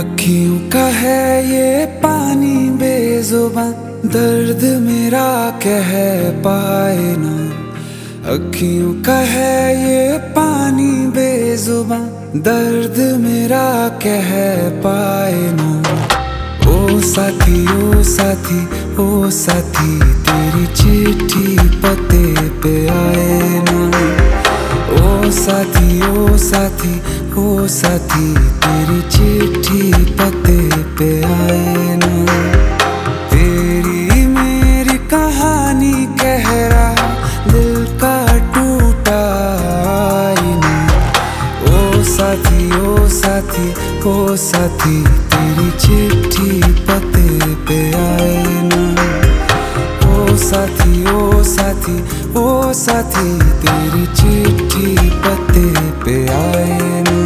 अखियों का है ये पानी बेजुबां, दर्द मेरा कह पाए ना। अखियों का है ये पानी बेजुबां, दर्द मेरा कह पाए ना। ओ साथी ओ साथी ओ साथी, तेरी चिट्ठी पते पे आए ना। ओ साथी ओ साथी ओ साथी, तेरी चिट्ठी पते पे आए ना। तेरी मेरी कहानी कह रहा दिल का टूटा आईना। ओ साथी ओ साथी ओ साथी, तेरी चिट्ठी पते पे आए ना। ओ साथी ओ साथी ओ साथी, तेरी चिट्ठी पते पे आए ना।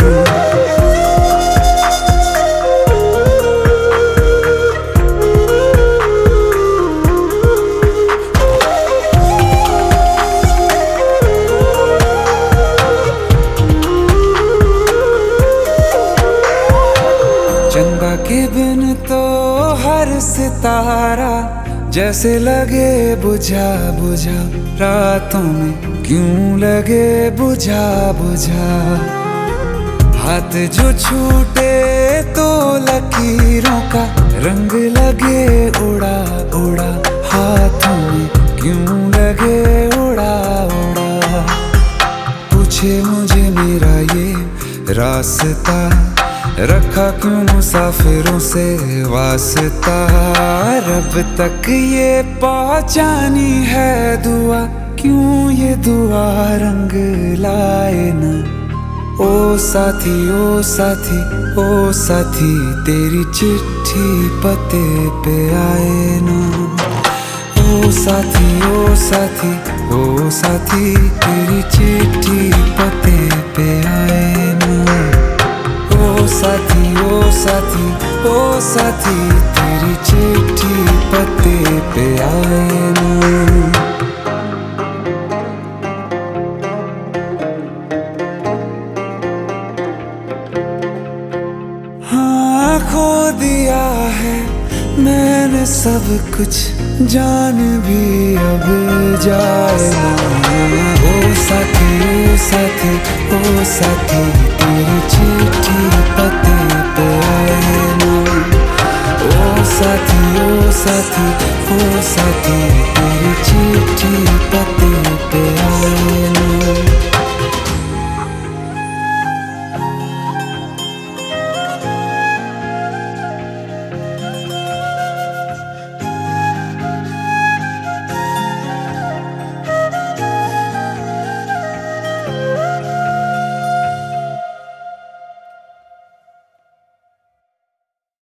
चंदा के बिन तो हर सितारा जैसे लगे बुझा बुझा, रातों में क्यों लगे बुझा बुझा। हाथ जो छूटे तो लकीरों का रंग लगे उड़ा उड़ा, हाथों में क्यों लगे उड़ा उड़ा। पूछे मुझे मेरा ये रास्ता, रखा क्यों मुसाफिरों से वास्ता। रब तक ये पहुंचानी है दुआ, क्यों ये दुआ रंग लाए ना। ओ साथी ओ साथी ओ साथी, तेरी चिट्ठी पते पे आए ना। ओ साथी ओ साथी ओ साथी, तेरी चिट्ठी पते पे आए ना। ओ साथी ओ साथी ओ साथी, तेरी चिट्ठी पते पे आए ना। हाँ खो दिया है मैंने सब कुछ, जान भी अब जाए ना। ओ साथी ओ साथी ओ साथी, तेरी चिट्ठी पते पे आए ना। ओ साथी ओ साथी ओ साथी,